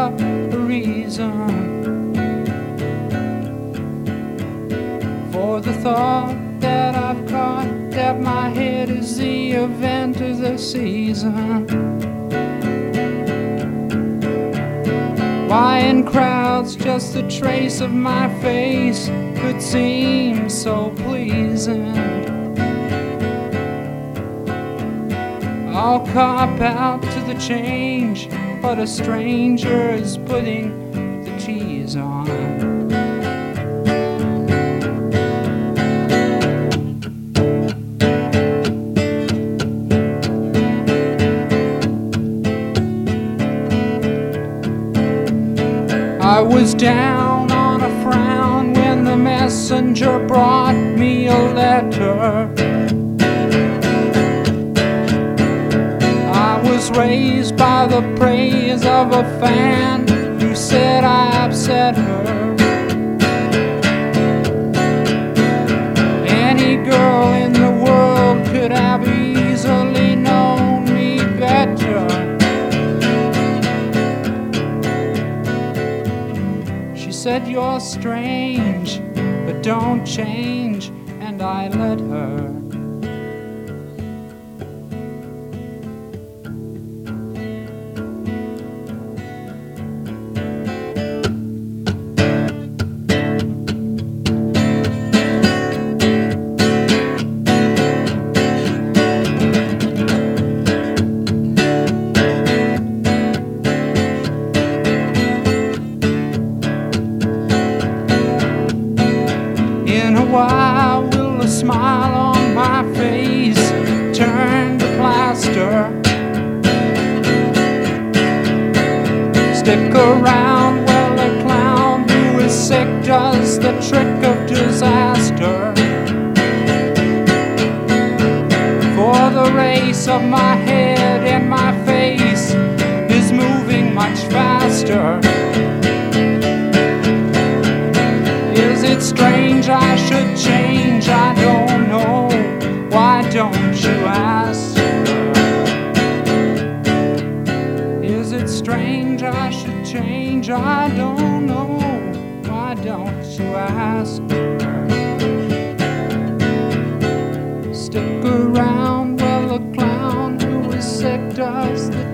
a reason for the thought that I've caught that my head is the event of the season. Why in crowds just a trace of my face could seem so pleasing. I'll cop out to the change, but a stranger is putting the cheese on. I was down on a frown when the messenger brought me a letter. I was raised by the praise of a fan who said I upset her. Any girl in the world could have easily known me better. She said, "You're strange, but don't change," and I let her. Why will a smile on my face turn to plaster? Stick around, well, a clown who is sick does the trick of disaster. For the race of my head and my face is moving much faster. Is it strange I should change? I don't know. Why don't you ask? Is it strange I should change? I don't know. Why don't you ask? Stick around, well, a clown who is sick does the